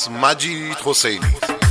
از مجید حسینی.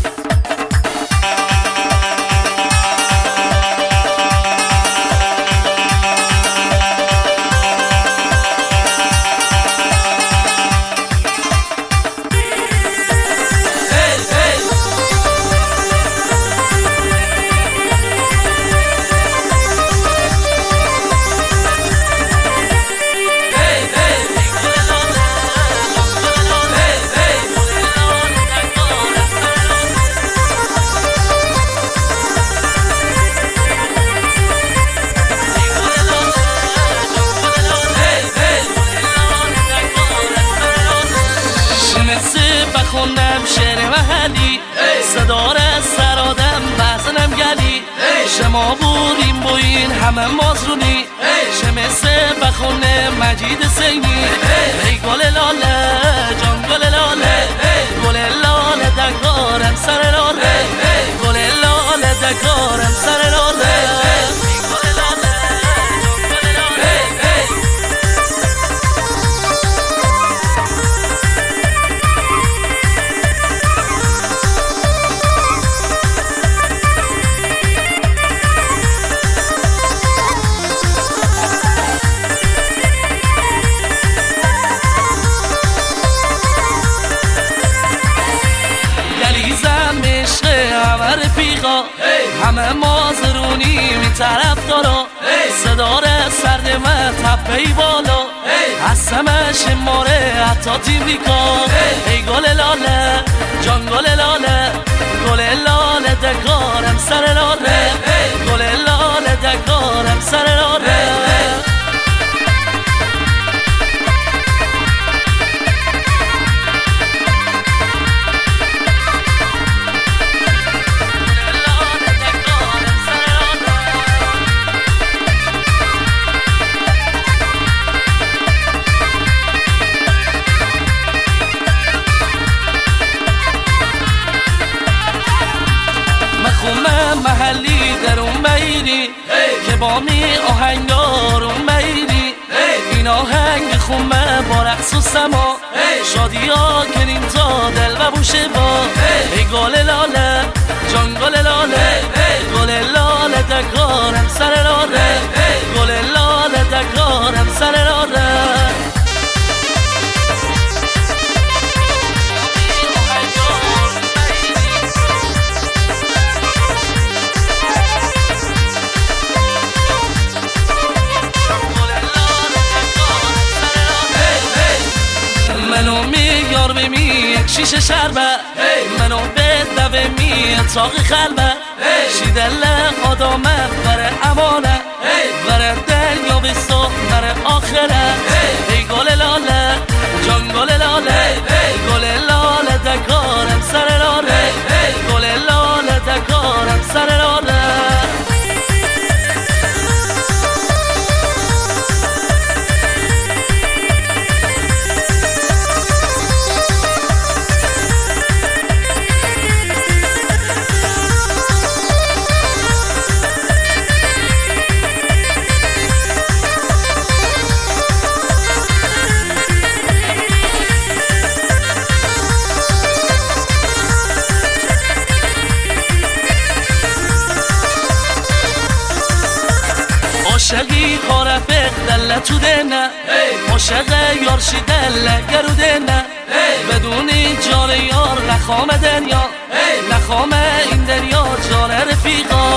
بخونم شعر محلی صدا را سرادم بزنم گلی شما بوریم بوین همه مازرونی شمسه بخونه مجید حسینی ای گل لاله جان گل لاله گل لاله دکارم سر لاله گل لاله دکارم سر لاله رفیقا همه مازرونی می طرف دارا صدا را سرد من تپهی بالا هستمش ماره حتی تیمریکا ای گل لاله جان گل لاله گل لاله دکارم سر لاله گل لاله دکارم سر لاله محلی در اون بیری که با می آهنگار اون بیری این آهنگ خومه با رقص و سما شادی ها کنیم تا دل و بوشه با ای گل لاله جان گل لاله گل لاله دکارم سر لاله گل لاله دکارم سر لاله منو میار بمی یک شیشه شربت منو به دوه می اتاق خلبت شیدل آدامه بره امانه بره دنیا بستو بره آخره ای گل لاله جان گل لاله گل لاله دکارم سر لاله گل لاله دکارم سر لاله عاشقی خارفق دل تو دنه عاشق یارشی دل گرو دنه بدونی جان یار نخوام دنیا نخوام این دنیا جان رفیقا